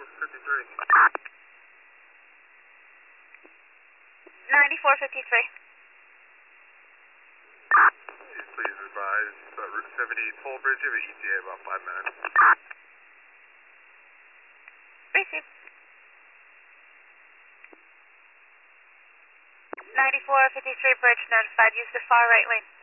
9453. Please advise Route 70 toll bridge. You have an ETA about 5 minutes. Receive. 9453 bridge notified. Use the far right lane.